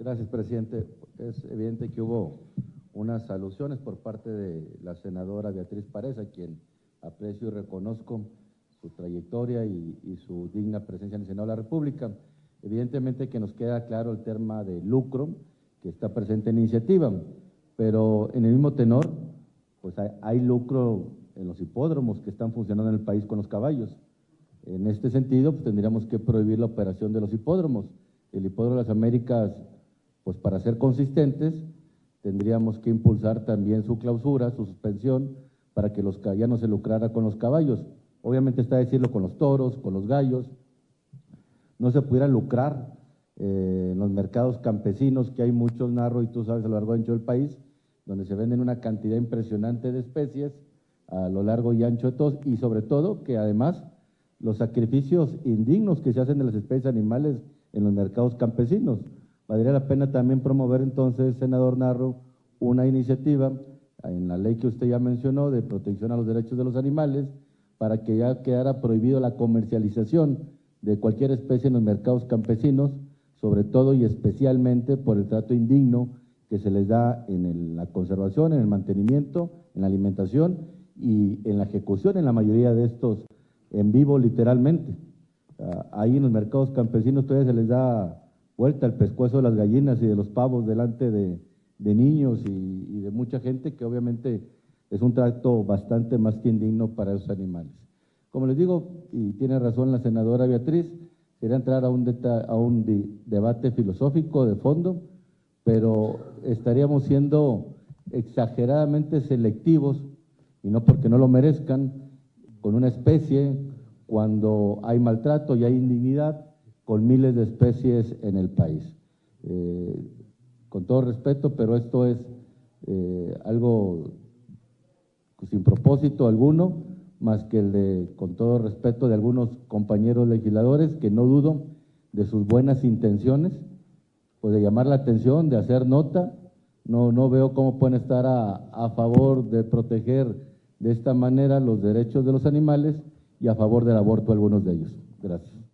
Gracias, presidente. Es evidente que hubo unas alusiones por parte de la senadora Beatriz Párez, a quien aprecio y reconozco su trayectoria y su digna presencia en el Senado de la República. Evidentemente que nos queda claro el tema de lucro que está presente en la iniciativa, pero en el mismo tenor, pues hay lucro en los hipódromos que están funcionando en el país con los caballos. En este sentido, pues tendríamos que prohibir la operación de los hipódromos. El Hipódromo de las Américas, pues para ser consistentes, tendríamos que impulsar también su clausura, su suspensión, para que ya no se lucrara con los caballos. Obviamente está decirlo con los toros, con los gallos. No se pudiera lucrar en los mercados campesinos, que hay muchos, Narro, y tú sabes, a lo largo y ancho del país, donde se venden una cantidad impresionante de especies a lo largo y ancho de todos, y sobre todo que además los sacrificios indignos que se hacen de las especies animales en los mercados campesinos. Valdría la pena también promover entonces, senador Narro, una iniciativa en la ley que usted ya mencionó de protección a los derechos de los animales, para que ya quedara prohibido la comercialización de cualquier especie en los mercados campesinos, sobre todo y especialmente por el trato indigno que se les da en la conservación, en el mantenimiento, en la alimentación y en la ejecución en la mayoría de estos en vivo literalmente. Ahí en los mercados campesinos todavía se les da vuelta el pescuezo de las gallinas y de los pavos delante de niños y de mucha gente, que obviamente es un trato bastante más que indigno para esos animales. Como les digo, y tiene razón la senadora Beatriz, sería entrar a un debate filosófico de fondo, pero estaríamos siendo exageradamente selectivos, y no porque no lo merezcan, con una especie, cuando hay maltrato y hay indignidad con miles de especies en el país. Con todo respeto, pero esto es algo sin propósito alguno, más que el de, con todo respeto, de algunos compañeros legisladores, que no dudo de sus buenas intenciones, pues de llamar la atención, de hacer nota. No veo cómo pueden estar a favor de proteger de esta manera los derechos de los animales y a favor del aborto algunos de ellos. Gracias.